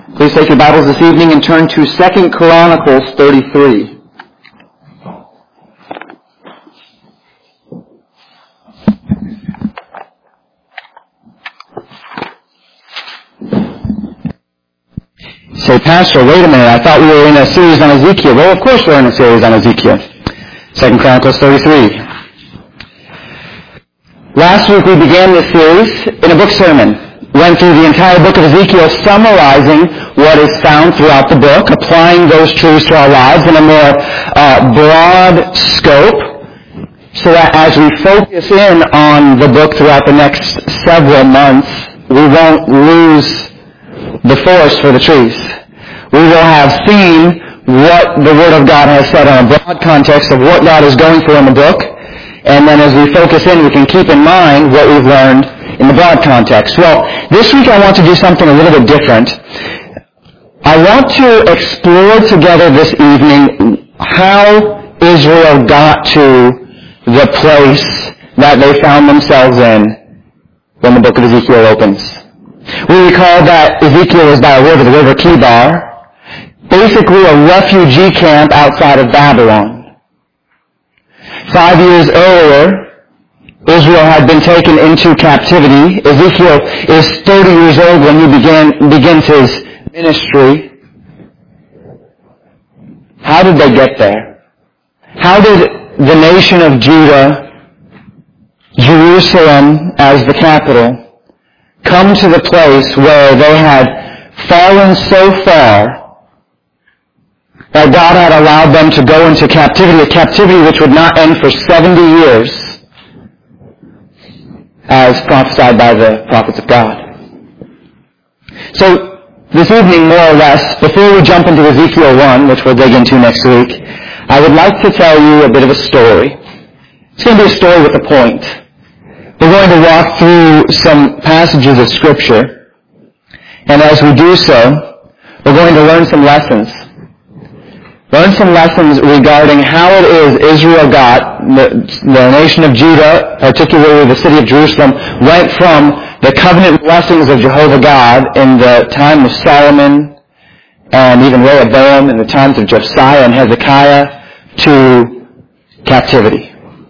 Please take your Bibles this evening and turn to 2 Chronicles 33. Say, Pastor, wait a minute, I thought we were in a series on Ezekiel. Well, of course we're in a series on Ezekiel. 2 Chronicles 33. Last week we began this series in a book sermon. Went through the entire book of Ezekiel, summarizing what is found throughout the book, applying those truths to our lives in a more broad scope, so that as we focus in on the book throughout the next several months, we won't lose the forest for the trees. We will have seen what the Word of God has said in a broad context of what God is going for in the book, and then as we focus in, we can keep in mind what we've learned in the broad context. Well, this week I want to do something a little bit different. I want to explore together this evening how Israel got to the place that they found themselves in when the book of Ezekiel opens. We recall that Ezekiel was by a river, the river Kibar, basically a refugee camp outside of Babylon. 5 years earlier, Israel had been taken into captivity. Ezekiel is 30 years old when he begins his ministry. How did they get there? How did the nation of Judah, Jerusalem as the capital, come to the place where they had fallen so far that God had allowed them to go into captivity, a captivity which would not end for 70 years, as prophesied by the prophets of God. So, this evening, more or less, before we jump into Ezekiel 1, which we'll dig into next week, I would like to tell you a bit of a story. It's going to be a story with a point. We're going to walk through some passages of Scripture, and as we do so, we're going to learn some lessons. Learn some lessons regarding how it is Israel got, the nation of Judah, particularly the city of Jerusalem, went from the covenant blessings of Jehovah God in the time of Solomon and even Rehoboam in the times of Josiah and Hezekiah to captivity.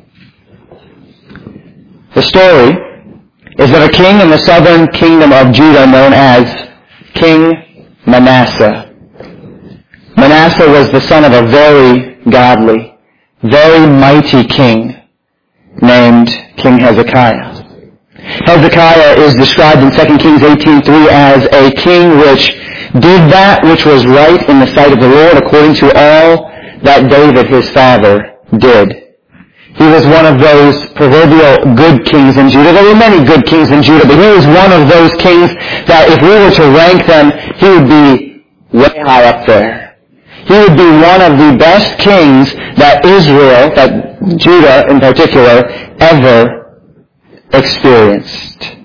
The story is of a king in the southern kingdom of Judah known as King Manasseh. Manasseh was the son of a very godly, very mighty king named King Hezekiah. Hezekiah is described in 2 Kings 18:3 as a king which did that which was right in the sight of the Lord according to all that David his father did. He was one of those proverbial good kings in Judah. There were many good kings in Judah, but he was one of those kings that if we were to rank them, he would be way high up there. He would be one of the best kings that Israel, that Judah in particular, ever experienced.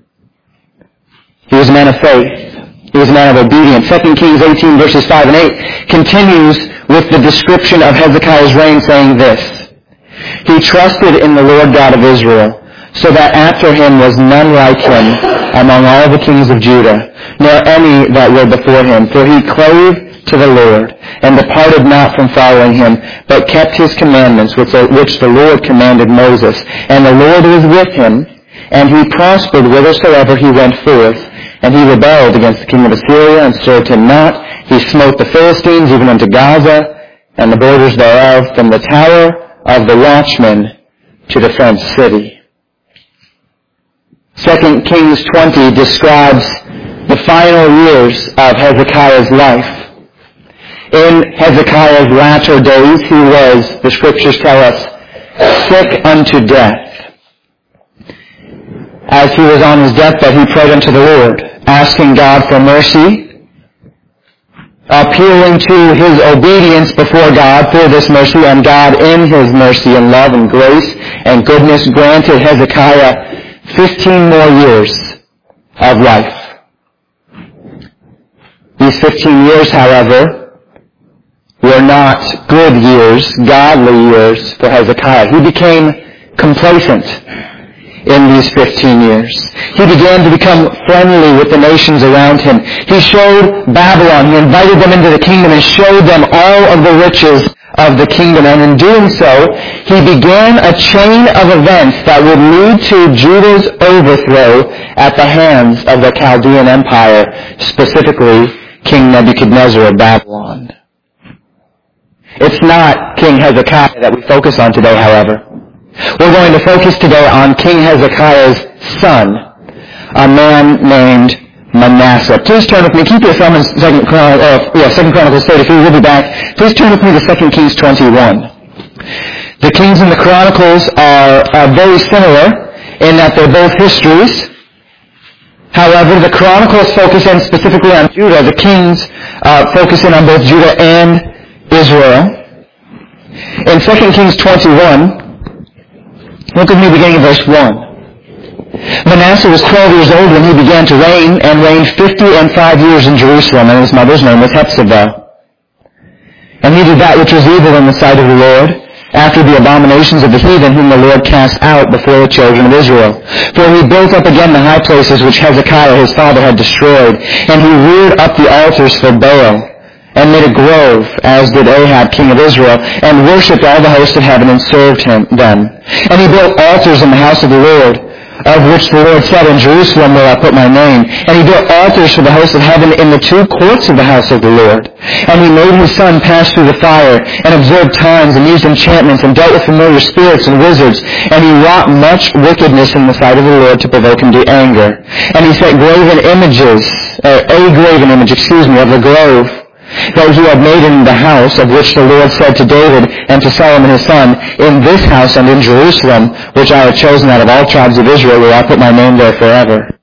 He was a man of faith. He was a man of obedience. 2 Kings 18 verses 5 and 8 continues with the description of Hezekiah's reign saying this: He trusted in the Lord God of Israel, so that after him was none like him among all the kings of Judah, nor any that were before him. For he clave to the Lord, and departed not from following him, but kept his commandments, which the Lord commanded Moses. And the Lord was with him, and he prospered whithersoever he went forth. And he rebelled against the king of Assyria, and served him not. He smote the Philistines, even unto Gaza, and the borders thereof, from the tower of the watchman to the fenced city. 2 Kings 20 describes the final years of Hezekiah's life. In Hezekiah's latter days, he was, the scriptures tell us, sick unto death. As he was on his deathbed, he prayed unto the Lord, asking God for mercy, appealing to his obedience before God for this mercy, and God in his mercy and love and grace and goodness granted Hezekiah 15 more years of life. These 15 years, however, were not good years, godly years for Hezekiah. He became complacent. in these 15 years. He began to become friendly with the nations around him. He showed Babylon. He invited them into the kingdom and showed them all of the riches of the kingdom. And in doing so, he began a chain of events that would lead to Judah's overthrow at the hands of the Chaldean Empire, specifically King Nebuchadnezzar of Babylon. It's not King Hezekiah that we focus on today, however. We're going to focus today on King Hezekiah's son, a man named Manasseh. Please turn with me. Keep your thumb in 2 Chronicles 33. We'll be back. Please turn with me to 2 Kings 21. The Kings and the Chronicles are very similar in that they're both histories. However, the Chronicles focus in specifically on Judah. The Kings focus in on both Judah and Israel. In 2 Kings 21, look with me beginning in verse 1. Manasseh was 12 years old when he began to reign, and reigned 55 years in Jerusalem, and his mother's name was Hephzibah. And he did that which was evil in the sight of the Lord, after the abominations of the heathen whom the Lord cast out before the children of Israel. For he built up again the high places which Hezekiah his father had destroyed, and he reared up the altars for Baal, and made a grove, as did Ahab king of Israel, and worshipped all the hosts of heaven, and served them. And he built altars in the house of the Lord, of which the Lord said, In Jerusalem will I put my name. And he built altars for the hosts of heaven in the two courts of the house of the Lord. And he made his son pass through the fire, and observed times, and used enchantments, and dealt with familiar spirits and wizards. And he wrought much wickedness in the sight of the Lord to provoke him to anger. And he set a graven image, of the grove that he had made in the house, of which the Lord said to David and to Solomon his son, In this house and in Jerusalem, which I have chosen out of all tribes of Israel, will I put my name there forever.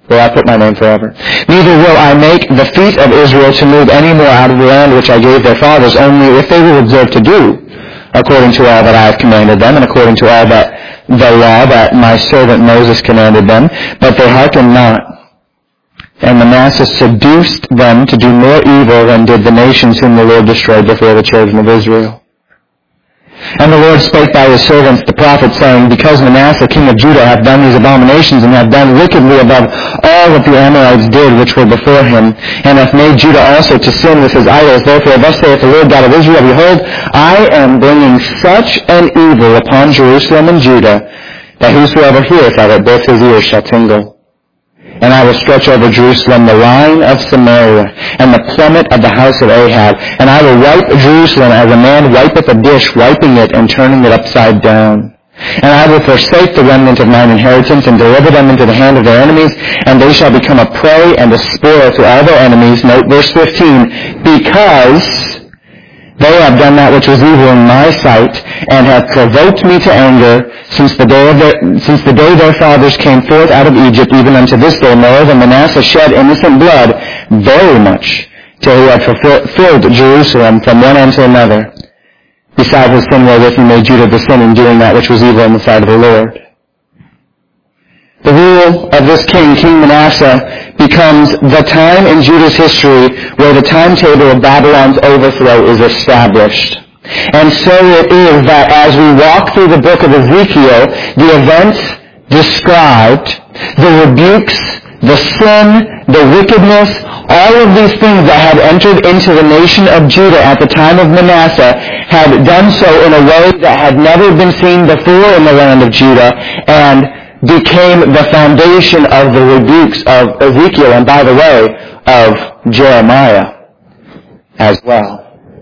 Neither will I make the feet of Israel to move any more out of the land which I gave their fathers, only if they will observe to do according to all that I have commanded them, and according to all that the law that my servant Moses commanded them. But they hearkened not. And Manasseh seduced them to do more evil than did the nations whom the Lord destroyed before the children of Israel. And the Lord spake by his servants the prophets, saying, Because Manasseh king of Judah hath done these abominations, and hath done wickedly above all that the Amorites did which were before him, and hath made Judah also to sin with his idols, therefore thus saith the Lord God of Israel, Behold, I am bringing such an evil upon Jerusalem and Judah, that whosoever heareth of it, both his ears shall tingle. And I will stretch over Jerusalem the line of Samaria, and the plummet of the house of Ahab. And I will wipe Jerusalem as a man wipeth a dish, wiping it and turning it upside down. And I will forsake the remnant of mine inheritance, and deliver them into the hand of their enemies, and they shall become a prey and a spoil to all their enemies. Note verse 15, because they have done that which was evil in my sight, and have provoked me to anger, since the day their fathers came forth out of Egypt, even unto this day. Moreover, Manasseh shed innocent blood very much, till he had filled Jerusalem from one end to another. Besides the sin wherewith he made Judah to sin in doing that which was evil in the sight of the Lord. The rule of this king, King Manasseh, becomes the time in Judah's history where the timetable of Babylon's overthrow is established. And so it is that as we walk through the book of Ezekiel, the events described, the rebukes, the sin, the wickedness, all of these things that had entered into the nation of Judah at the time of Manasseh had done so in a way that had never been seen before in the land of Judah, and became the foundation of the rebukes of Ezekiel, and by the way, of Jeremiah as well.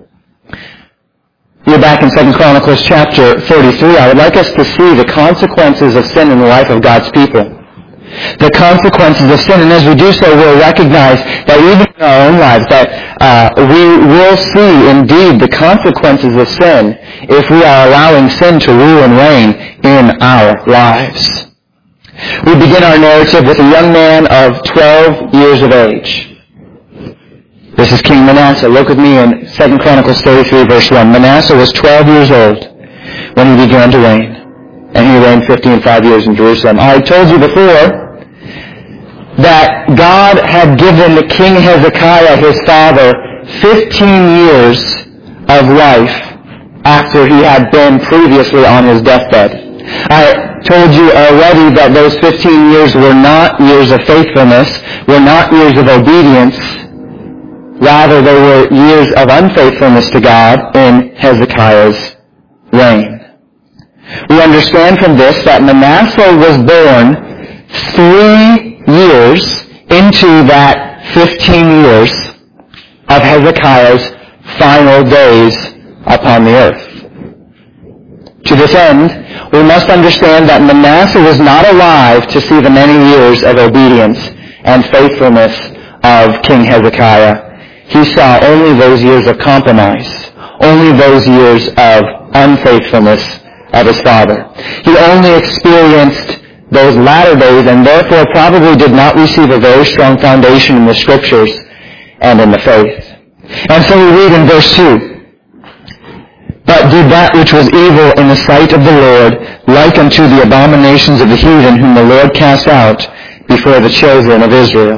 We're back in 2 Chronicles chapter 33. I would like us to see the consequences of sin in the life of God's people. The consequences of sin, and as we do so, we'll recognize that even in our own lives, that we will see indeed the consequences of sin if we are allowing sin to rule and reign in our lives. We begin our narrative with a young man of 12 years of age. This is King Manasseh. Look with me in 2 Chronicles 33, verse 1. Manasseh was 12 years old when he began to reign, and he reigned 55 years in Jerusalem. I told you before that God had given King Hezekiah, his father, 15 years of life after he had been previously on his deathbed. I told you already that those 15 years were not years of faithfulness, were not years of obedience. Rather, they were years of unfaithfulness to God in Hezekiah's reign. We understand from this that Manasseh was born 3 years into that 15 years of Hezekiah's final days upon the earth. To this end, we must understand that Manasseh was not alive to see the many years of obedience and faithfulness of King Hezekiah. He saw only those years of compromise, only those years of unfaithfulness of his father. He only experienced those latter days and therefore probably did not receive a very strong foundation in the Scriptures and in the faith. And so we read in verse 2, "But did that which was evil in the sight of the Lord, like unto the abominations of the heathen whom the Lord cast out before the children of Israel."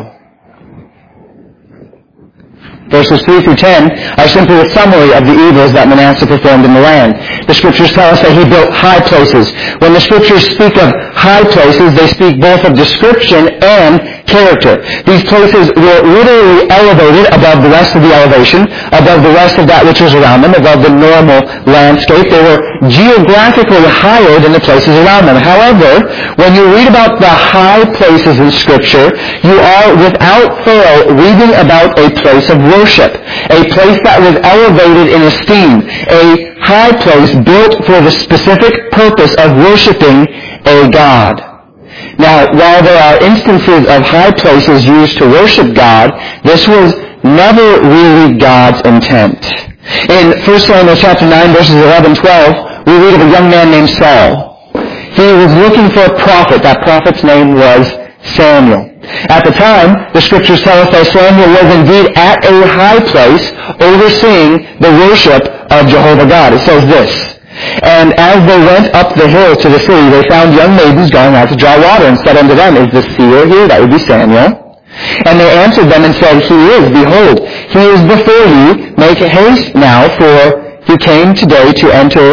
Verses 3 through 10 are simply a summary of the evils that Manasseh performed in the land. The Scriptures tell us that he built high places. When the Scriptures speak of high places, they speak both of description and character. These places were literally elevated above the rest of the elevation, above the rest of that which was around them, above the normal landscape. They were geographically higher than the places around them. However, when you read about the high places in Scripture, you are without fail reading about a place of worship, a place that was elevated in esteem, a high place built for the specific purpose of worshiping a God. Now, while there are instances of high places used to worship God, this was never really God's intent. In 1 Samuel chapter 9, verses 11-12, we read of a young man named Saul. He was looking for a prophet. That prophet's name was Samuel. At the time, the Scriptures tell us that Samuel was indeed at a high place overseeing the worship of Jehovah God. It says this, "And as they went up the hill to the city, they found young maidens going out to draw water, and said unto them, Is the seer here?" That would be Samuel. "And they answered them and said, He is, behold, he is before you. Make haste now, for he came today to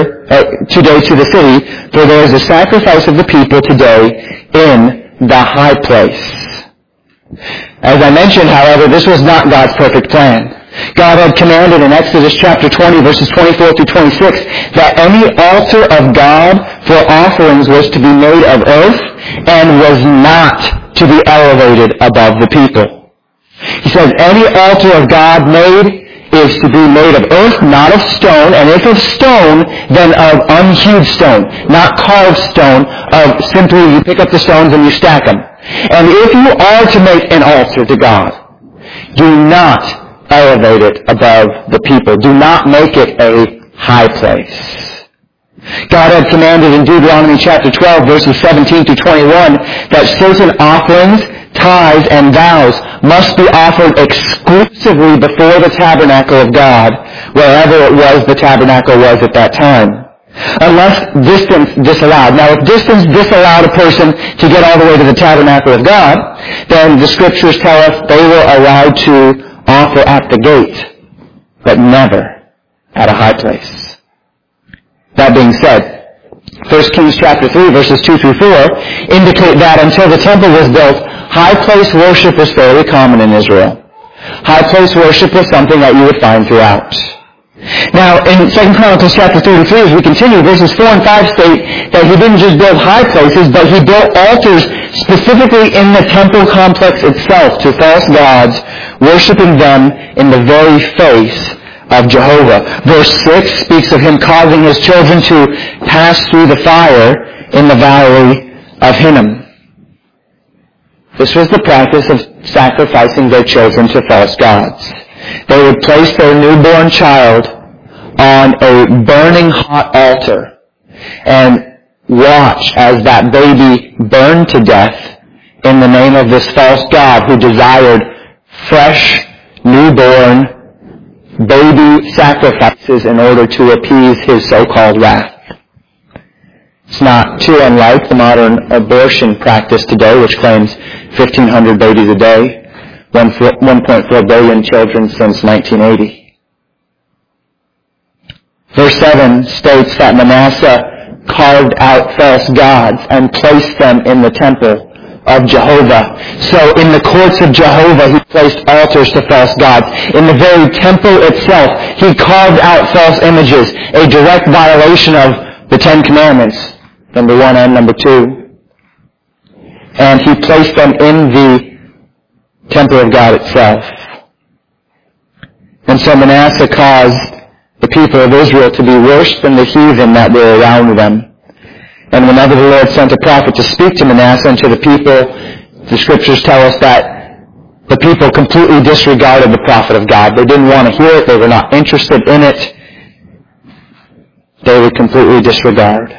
the city, for there is a sacrifice of the people today in the high place." As I mentioned, however, this was not God's perfect plan. God had commanded in Exodus chapter 20, verses 24 through 26, that any altar of God for offerings was to be made of earth and was not to be elevated above the people. He says any altar of God made is to be made of earth, not of stone, and if of stone, then of unhewed stone, not carved stone, of simply you pick up the stones and you stack them. And if you are to make an altar to God, do not elevate it above the people. Do not make it a high place. God had commanded in Deuteronomy chapter 12, verses 17 to 21, that certain offerings, tithes, and vows must be offered exclusively before the tabernacle of God, wherever it was the tabernacle was at that time, unless distance disallowed. Now, if distance disallowed a person to get all the way to the tabernacle of God, then the Scriptures tell us they were allowed to offer at the gate, but never at a high place. That being said, 1 Kings chapter 3, verses 2 through 4 indicate that until the temple was built, high place worship was fairly common in Israel. High place worship was something that you would find throughout. Now, in 2 Chronicles chapter 33, as we continue, verses 4 and 5 state that he didn't just build high places, but he built altars specifically in the temple complex itself to false gods, worshiping them in the very face of Jehovah. Verse 6 speaks of him causing his children to pass through the fire in the valley of Hinnom. This was the practice of sacrificing their children to false gods. They would place their newborn child on a burning hot altar and watch as that baby burned to death in the name of this false god who desired fresh, newborn baby sacrifices in order to appease his so-called wrath. It's not too unlike the modern abortion practice today, which claims 1,500 babies a day, 1.4 billion children since 1980. Verse 7 states that Manasseh carved out false gods and placed them in the temple of Jehovah. So in the courts of Jehovah, he placed altars to false gods. In the very temple itself, he carved out false images, a direct violation of the Ten Commandments, number 1 and number 2. And he placed them in the temple of God itself. And so Manasseh caused the people of Israel to be worse than the heathen that were around them. And whenever the Lord sent a prophet to speak to Manasseh and to the people, the scriptures tell us that the people completely disregarded the prophet of God. They didn't want to hear it. They were not interested in it. They would completely disregard.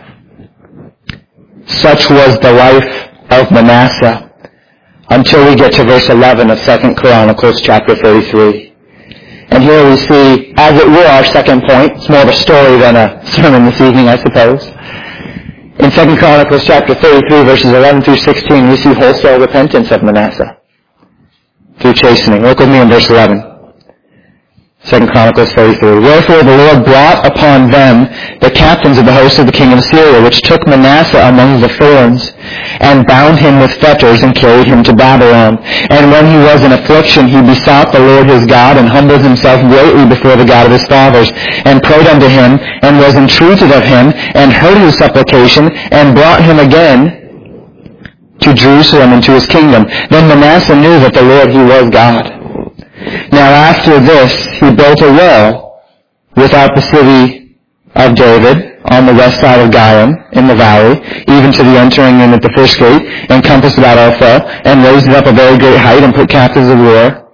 Such was the life of Manasseh until we get to verse 11 of 2 Chronicles chapter 33. And here we see, as it were, our second point. It's more of a story than a sermon this evening, I suppose. In 2 Chronicles chapter 33, verses 11 through 16, we see wholesale repentance of Manasseh through chastening. Look with me in verse 11. 2 Chronicles 33. Wherefore the Lord brought upon them the captains of the host of the king of Syria, which took Manasseh among the thorns, and bound him with fetters, and carried him to Babylon. And when he was in affliction, he besought the Lord his God, and humbled himself greatly before the God of his fathers, and prayed unto him, and was entreated of him, and heard his supplication, and brought him again to Jerusalem and to his kingdom. Then Manasseh knew that the Lord he was God. Now after this, he built a wall without the city of David on the west side of Gihon in the valley, even to the entering in at the first gate, and compassed about Ophrah, and raised it up a very great height, and put captives of war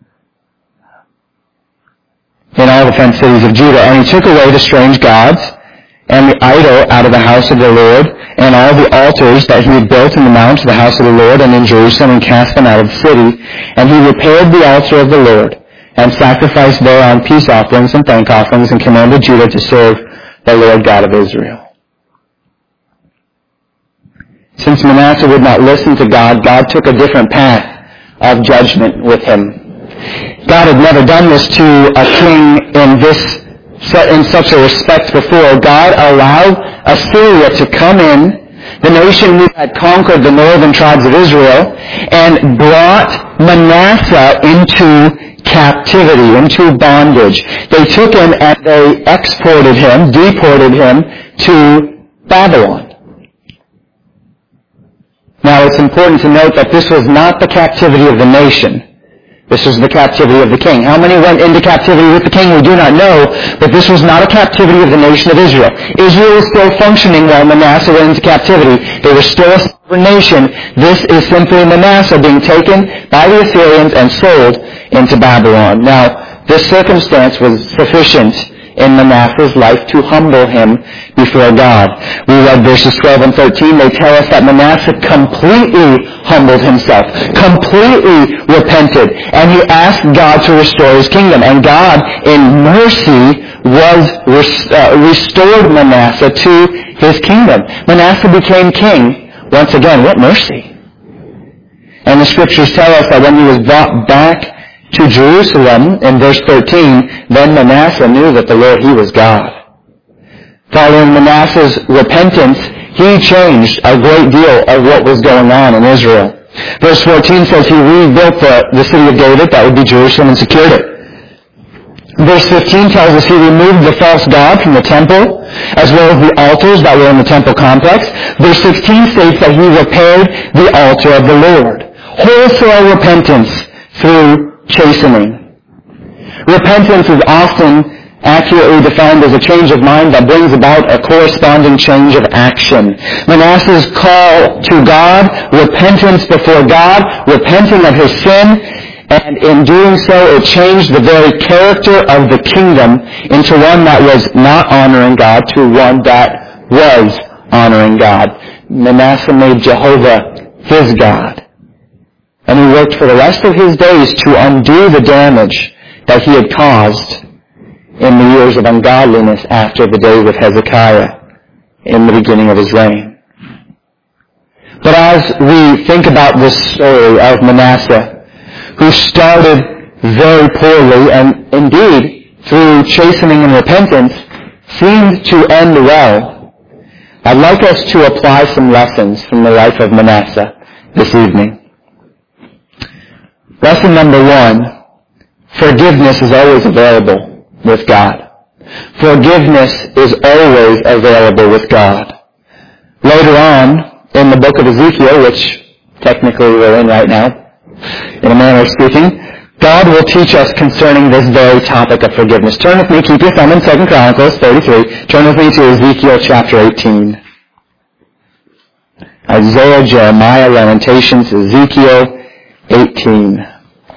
in all the fenced cities of Judah. And he took away the strange gods and the idol out of the house of the Lord, and all the altars that he had built in the mount of the house of the Lord and in Jerusalem, and cast them out of the city. And he repaired the altar of the Lord, and sacrificed thereon peace offerings and thank offerings, and commanded Judah to serve the Lord God of Israel. Since Manasseh would not listen to God, God took a different path of judgment with him. God had never done this to a king in such a respect before. God allowed Assyria to come in, the nation who had conquered the northern tribes of Israel, and brought Manasseh into captivity, into bondage. They took him and they deported him to Babylon. Now it's important to note that this was not the captivity of the nation. This was the captivity of the king. How many went into captivity with the king? We do not know, but this was not a captivity of the nation of Israel. Israel was still functioning while Manasseh went into captivity. They were still a sovereign nation. This is simply Manasseh being taken by the Assyrians and sold into Babylon. Now, this circumstance was sufficient in Manasseh's life to humble him before God. We read verses 12 and 13. They tell us that Manasseh completely humbled himself, completely repented, and he asked God to restore his kingdom. And God, in mercy, restored Manasseh to his kingdom. Manasseh became king. Once again, what mercy. And the scriptures tell us that when he was brought back to Jerusalem, in verse 13, then Manasseh knew that the Lord, he was God. Following Manasseh's repentance, he changed a great deal of what was going on in Israel. Verse 14 says he rebuilt the city of David, that would be Jerusalem, and secured it. Verse 15 tells us he removed the false god from the temple, as well as the altars that were in the temple complex. Verse 16 states that he repaired the altar of the Lord. Wholesale repentance through chastening. Repentance is often accurately defined as a change of mind that brings about a corresponding change of action. Manasseh's call to God, repentance before God, repenting of his sin, and in doing so it changed the very character of the kingdom into one that was not honoring God to one that was honoring God. Manasseh made Jehovah his God. And he worked for the rest of his days to undo the damage that he had caused in the years of ungodliness after the days of Hezekiah in the beginning of his reign. But as we think about this story of Manasseh, who started very poorly and indeed through chastening and repentance seemed to end well, I'd like us to apply some lessons from the life of Manasseh this evening. Lesson number 1, forgiveness is always available with God. Forgiveness is always available with God. Later on, in the book of Ezekiel, which technically we're in right now, in a manner of speaking, God will teach us concerning this very topic of forgiveness. Turn with me, keep your thumb in 2 Chronicles 33. Turn with me to Ezekiel chapter 18. Isaiah, Jeremiah, Lamentations, Ezekiel 18.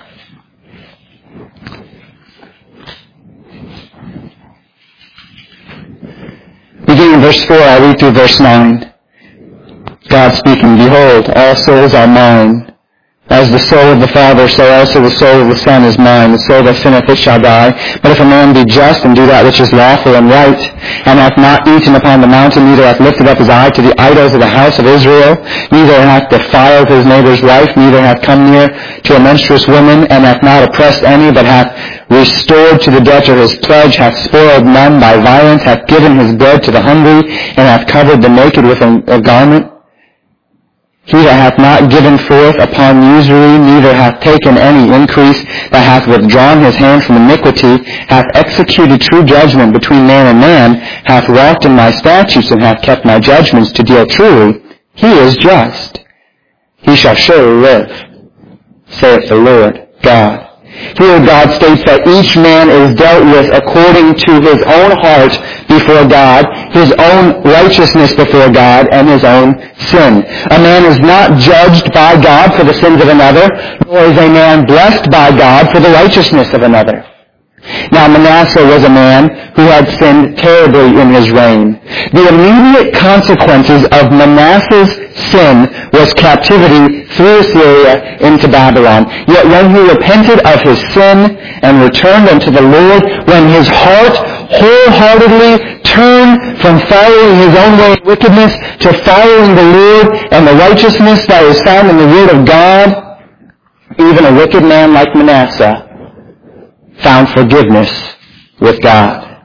Beginning in verse 4, I read through verse 9. God speaking, behold, all souls are mine. As the soul of the Father, so also the soul of the Son is mine. The soul that sinneth, it shall die. But if a man be just and do that which is lawful and right, and hath not eaten upon the mountain, neither hath lifted up his eye to the idols of the house of Israel, neither hath defiled his neighbor's wife, neither hath come near to a menstruous woman, and hath not oppressed any, but hath restored to the debtor his pledge, hath spoiled none by violence, hath given his bread to the hungry, and hath covered the naked with a garment, he that hath not given forth upon usury, neither hath taken any increase, that hath withdrawn his hand from iniquity, hath executed true judgment between man and man, hath walked in my statutes, and hath kept my judgments to deal truly, he is just. He shall surely live, saith the Lord God. Here God states that each man is dealt with according to his own heart before God, his own righteousness before God, and his own sin. A man is not judged by God for the sins of another, nor is a man blessed by God for the righteousness of another. Now Manasseh was a man who had sinned terribly in his reign. The immediate consequences of Manasseh's sin was captivity through Assyria into Babylon. Yet when he repented of his sin and returned unto the Lord, when his heart wholeheartedly turned from following his own way of wickedness to following the Lord and the righteousness that is found in the Word of God, even a wicked man like Manasseh found forgiveness with God.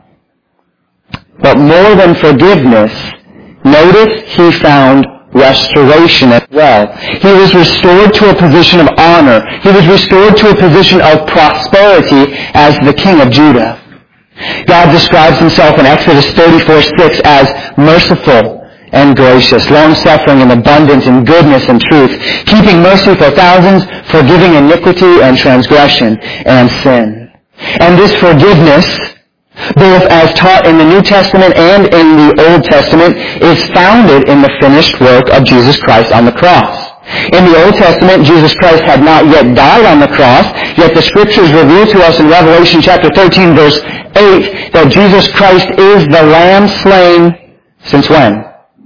But more than forgiveness, notice he found restoration as well. He was restored to a position of honor. He was restored to a position of prosperity as the king of Judah. God describes himself in Exodus 34:6 as merciful and gracious, long-suffering and abundant in goodness and truth, keeping mercy for thousands, forgiving iniquity and transgression and sin. And this forgiveness, both as taught in the New Testament and in the Old Testament, is founded in the finished work of Jesus Christ on the cross. In the Old Testament, Jesus Christ had not yet died on the cross, yet the Scriptures reveal to us in Revelation chapter 13, verse 8, that Jesus Christ is the Lamb slain since when?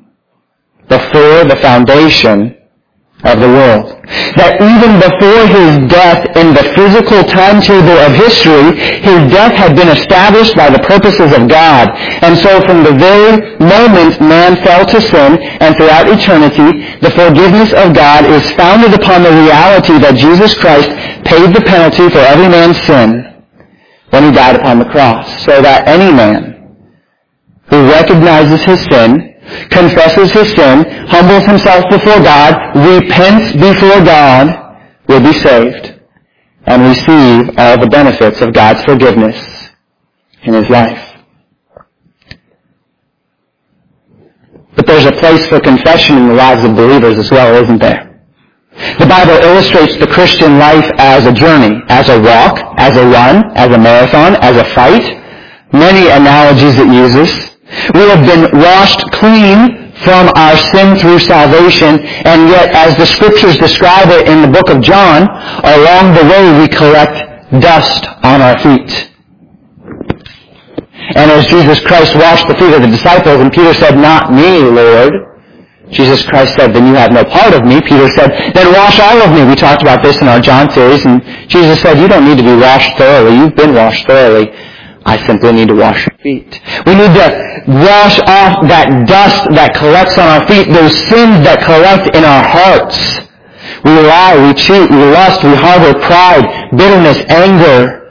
Before the foundation of the world. That even before his death in the physical timetable of history, his death had been established by the purposes of God. And so from the very moment man fell to sin and throughout eternity, the forgiveness of God is founded upon the reality that Jesus Christ paid the penalty for every man's sin when he died upon the cross, so that any man who recognizes his sin, confesses his sin, humbles himself before God, repents before God, will be saved and receive all the benefits of God's forgiveness in his life. But there's a place for confession in the lives of believers as well, isn't there? The Bible illustrates the Christian life as a journey, as a walk, as a run, as a marathon, as a fight. Many analogies it uses. We have been washed clean from our sin through salvation, and yet, as the Scriptures describe it in the book of John, along the way we collect dust on our feet. And as Jesus Christ washed the feet of the disciples, and Peter said, "Not me, Lord," Jesus Christ said, "Then you have no part of me." Peter said, "Then wash all of me." We talked about this in our John series, and Jesus said, "You don't need to be washed thoroughly. You've been washed thoroughly. I simply need to wash your feet." We need to wash off that dust that collects on our feet, those sins that collect in our hearts. We lie, we cheat, we lust, we harbor pride, bitterness, anger,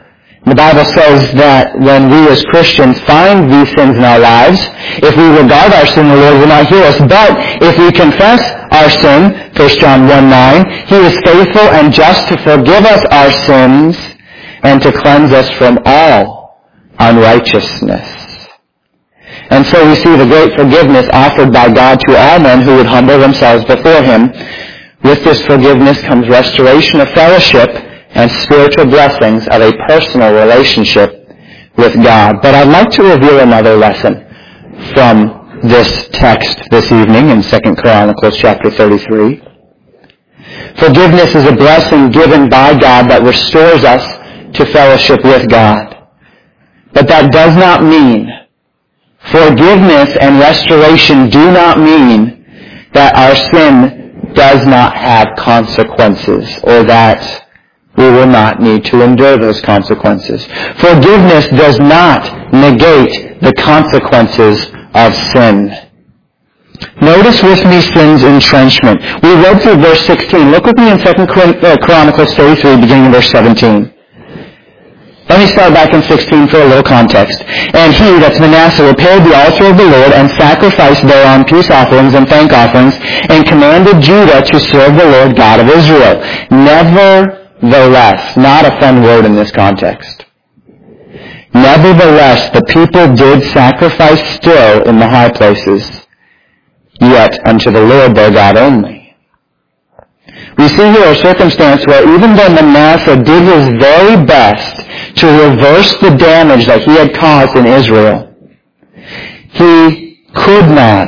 The Bible says that when we as Christians find these sins in our lives, if we regard our sin, the Lord will not hear us. But if we confess our sin, 1 John 1:9, He is faithful and just to forgive us our sins and to cleanse us from all unrighteousness. And so we see the great forgiveness offered by God to all men who would humble themselves before Him. With this forgiveness comes restoration of fellowship and spiritual blessings of a personal relationship with God. But I'd like to reveal another lesson from this text this evening in 2 Chronicles chapter 33. Forgiveness is a blessing given by God that restores us to fellowship with God. But that does not mean, forgiveness and restoration do not mean that our sin does not have consequences or that we will not need to endure those consequences. Forgiveness does not negate the consequences of sin. Notice with me sin's entrenchment. We read through verse 16. Look with me in 2 Chronicles 33, beginning in verse 17. Let me start back in 16 for a little context. And he, that's Manasseh, repaired the altar of the Lord and sacrificed thereon peace offerings and thank offerings and commanded Judah to serve the Lord God of Israel. Nevertheless, not a fun word in this context. Nevertheless, the people did sacrifice still in the high places, yet unto the Lord their God only. We see here a circumstance where even though Manasseh did his very best to reverse the damage that he had caused in Israel, he could not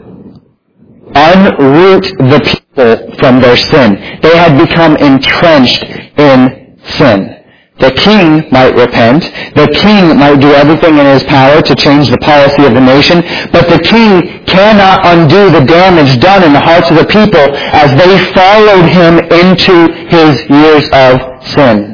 unroot the people from their sin. They had become entrenched in sin. The king might repent. The king might do everything in his power to change the policy of the nation. But the king cannot undo the damage done in the hearts of the people as they followed him into his years of sin.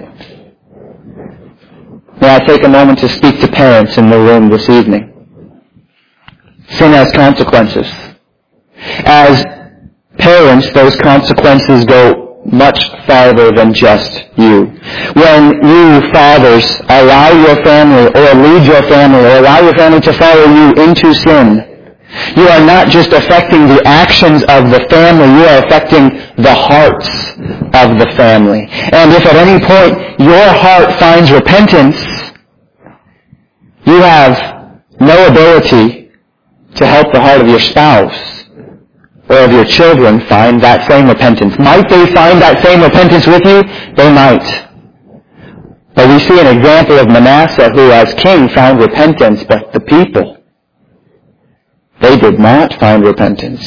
May I take a moment to speak to parents in the room this evening. Sin has consequences. As parents, those consequences go much farther than just you. When you, fathers, allow your family or lead your family or allow your family to follow you into sin, you are not just affecting the actions of the family, you are affecting the hearts of the family. And if at any point your heart finds repentance, you have no ability to help the heart of your spouse or of your children find that same repentance. Might they find that same repentance with you? They might. But we see an example of Manasseh who as king found repentance, but the people, they did not find repentance.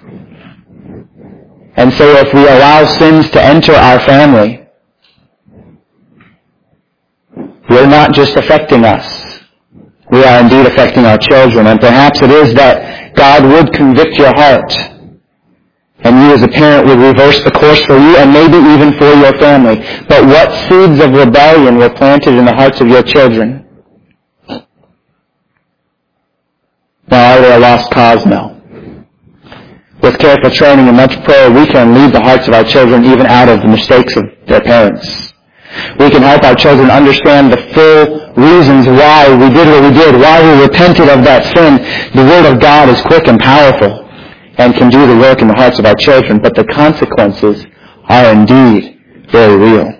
And so if we allow sins to enter our family, we're not just affecting us. We are indeed affecting our children. And perhaps it is that God would convict your heart, and you as a parent would reverse the course for you and maybe even for your family. But what seeds of rebellion were planted in the hearts of your children? Now, are they a lost cause? No. With careful training and much prayer, we can lead the hearts of our children even out of the mistakes of their parents. We can help our children understand the full reasons why we did what we did, why we repented of that sin. The Word of God is quick and powerful and can do the work in the hearts of our children, but the consequences are indeed very real.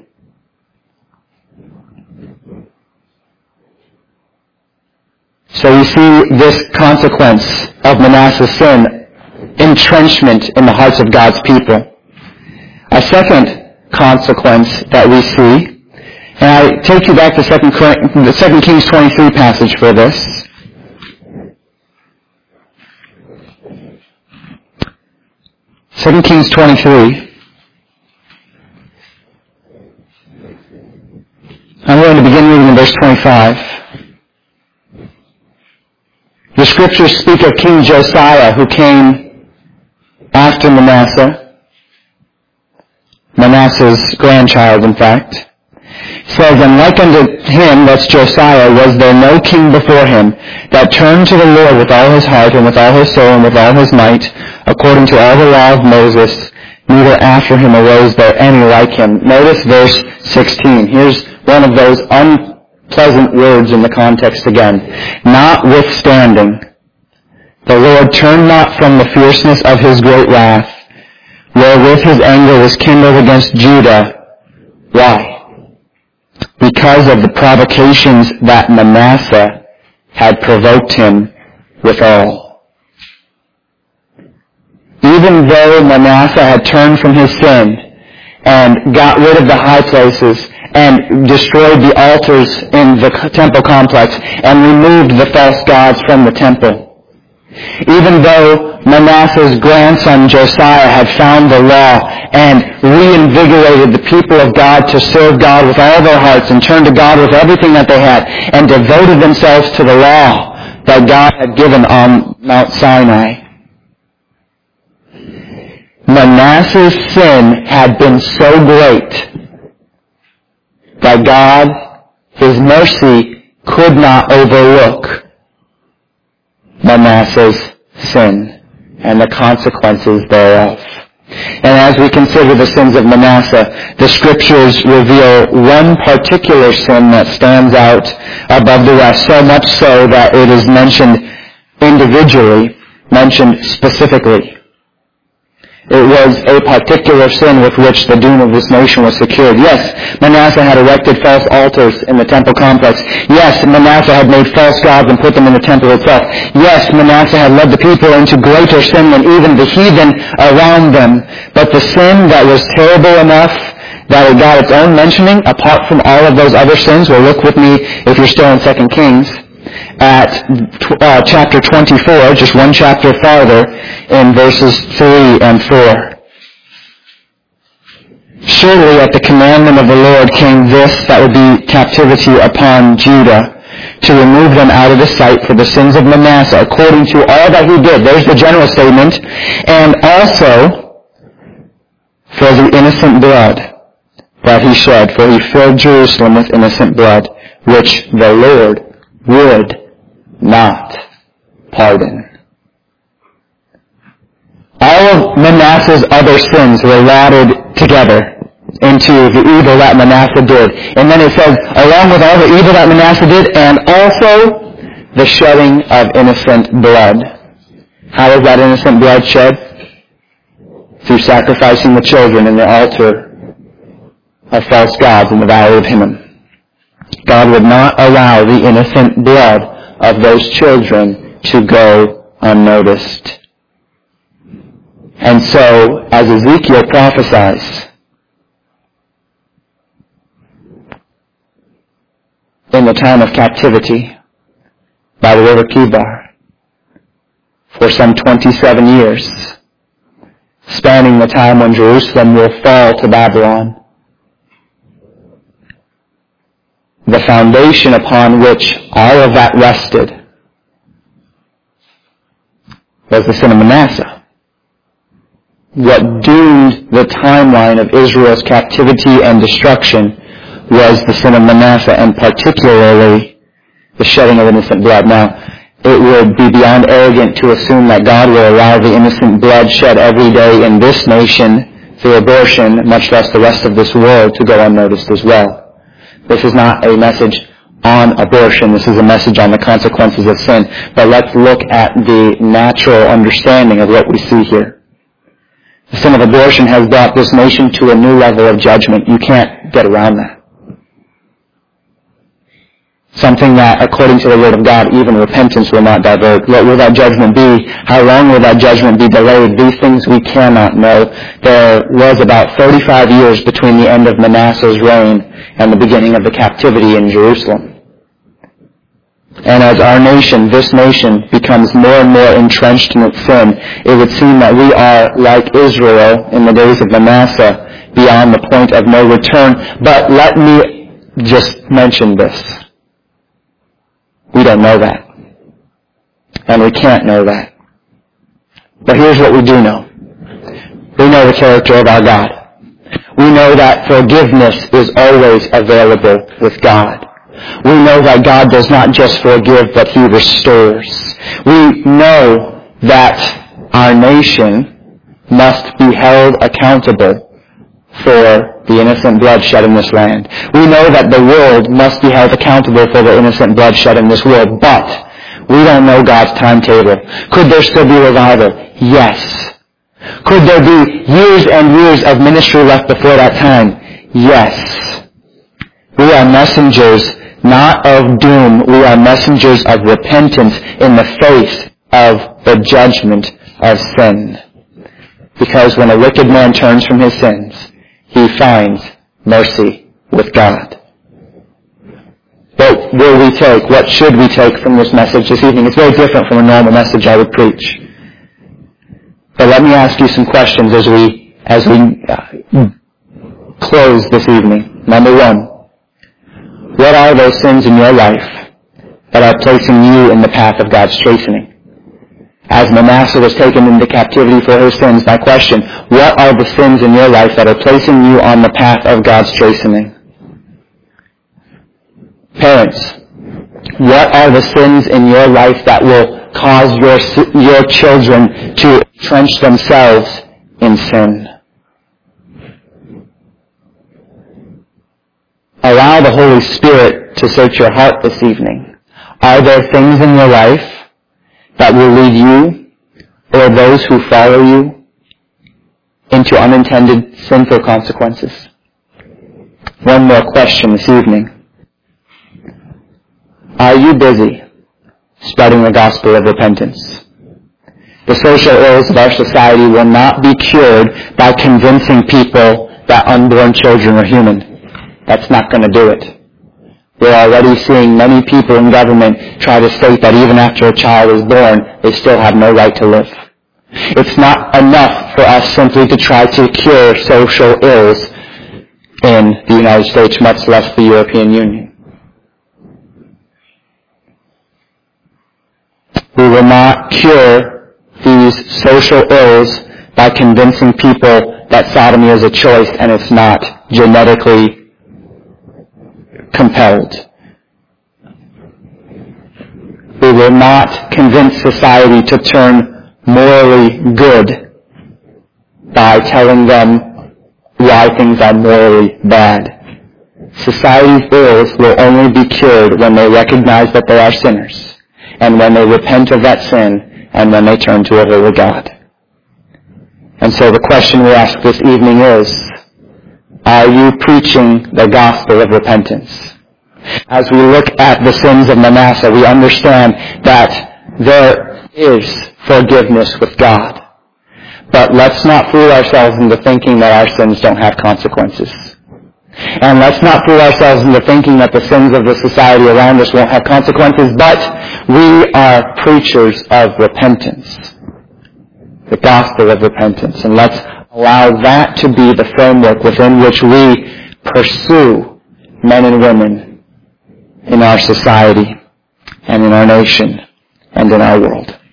So we see this consequence of Manasseh's sin, entrenchment in the hearts of God's people. A second consequence that we see, and I take you back to the 2 Kings 23 passage for this. 2 Kings 23. I'm going to begin reading in verse 25. The scriptures speak of King Josiah, who came after Manasseh's grandchild, in fact. It says, and like unto him, that's Josiah, was there no king before him that turned to the Lord with all his heart and with all his soul and with all his might, according to all the law of Moses, neither after him arose there any like him. Notice verse 16. Here's one of those pleasant words in the context again. Notwithstanding, the Lord turned not from the fierceness of his great wrath, wherewith his anger was kindled against Judah. Why? Because of the provocations that Manasseh had provoked him withal. Even though Manasseh had turned from his sin and got rid of the high places and destroyed the altars in the temple complex and removed the false gods from the temple, even though Manasseh's grandson Josiah had found the law and reinvigorated the people of God to serve God with all their hearts and turn to God with everything that they had and devoted themselves to the law that God had given on Mount Sinai, Manasseh's sin had been so great that God, his mercy, could not overlook Manasseh's sin and the consequences thereof. And as we consider the sins of Manasseh, the Scriptures reveal one particular sin that stands out above the rest, so much so that it is mentioned individually, mentioned specifically. It was a particular sin with which the doom of this nation was secured. Yes, Manasseh had erected false altars in the temple complex. Yes, Manasseh had made false gods and put them in the temple itself. Yes, Manasseh had led the people into greater sin than even the heathen around them. But the sin that was terrible enough that it got its own mentioning, apart from all of those other sins, well, look with me, if you're still in 2 Kings, at chapter 24, just one chapter farther, in verses 3 and 4. Surely at the commandment of the Lord came this, that would be captivity upon Judah, to remove them out of the sight for the sins of Manasseh, according to all that he did. There's the general statement. And also for the innocent blood that he shed, for he filled Jerusalem with innocent blood, which the Lord would not pardon. All of Manasseh's other sins were lauded together into the evil that Manasseh did. And then it says, along with all the evil that Manasseh did, and also the shedding of innocent blood. How is that innocent blood shed? Through sacrificing the children in the altar of false gods in the valley of Hinnom. God would not allow the innocent blood of those children to go unnoticed. And so, as Ezekiel prophesies, in the time of captivity by the river Kibar, for some 27 years, spanning the time when Jerusalem will fall to Babylon, the foundation upon which all of that rested was the sin of Manasseh. What doomed the timeline of Israel's captivity and destruction was the sin of Manasseh, and particularly the shedding of innocent blood. Now, it would be beyond arrogant to assume that God will allow the innocent blood shed every day in this nation through abortion, much less the rest of this world, to go unnoticed as well. This is not a message on abortion. This is a message on the consequences of sin. But let's look at the natural understanding of what we see here. The sin of abortion has brought this nation to a new level of judgment. You can't get around that. Something that, according to the Word of God, even repentance will not divert. What will that judgment be? How long will that judgment be delayed? These things we cannot know. There was about 35 years between the end of Manasseh's reign and the beginning of the captivity in Jerusalem. And as our nation, this nation, becomes more and more entrenched in its sin, it would seem that we are like Israel in the days of Manasseh, beyond the point of no return. But let me just mention this. We don't know that. And we can't know that. But here's what we do know. We know the character of our God. We know that forgiveness is always available with God. We know that God does not just forgive, but He restores. We know that our nation must be held accountable for the innocent blood shed in this land. We know that the world must be held accountable for the innocent blood shed in this world, but we don't know God's timetable. Could there still be revival? Yes. Could there be years and years of ministry left before that time? Yes. We are messengers not of doom. We are messengers of repentance in the face of the judgment of sin. Because when a wicked man turns from his sins, he finds mercy with God. What will we take? What should we take from this message this evening? It's very different from a normal message I would preach. But let me ask you some questions as we close this evening. Number one, what are those sins in your life that are placing you in the path of God's chastening? As Manasseh was taken into captivity for his sins, my question, what are the sins in your life that are placing you on the path of God's chastening? Parents, what are the sins in your life that will cause your children to entrench themselves in sin? Allow the Holy Spirit to search your heart this evening. Are there things in your life that will lead you or those who follow you into unintended sinful consequences? One more question this evening. Are you busy spreading the gospel of repentance? The social ills of our society will not be cured by convincing people that unborn children are human. That's not going to do it. We're already seeing many people in government try to state that even after a child is born, they still have no right to live. It's not enough for us simply to try to cure social ills in the United States, much less the European Union. We will not cure these social ills by convincing people that sodomy is a choice and it's not genetically compelled. We will not convince society to turn morally good by telling them why things are morally bad. Society's ills will only be cured when they recognize that they are sinners, and when they repent of that sin, and when they turn to a holy God. And so the question we ask this evening is, are you preaching the gospel of repentance? As we look at the sins of Manasseh, we understand that there is forgiveness with God. But let's not fool ourselves into thinking that our sins don't have consequences. And let's not fool ourselves into thinking that the sins of the society around us won't have consequences, but we are preachers of repentance, the gospel of repentance. And let's allow that to be the framework within which we pursue men and women in our society and in our nation and in our world.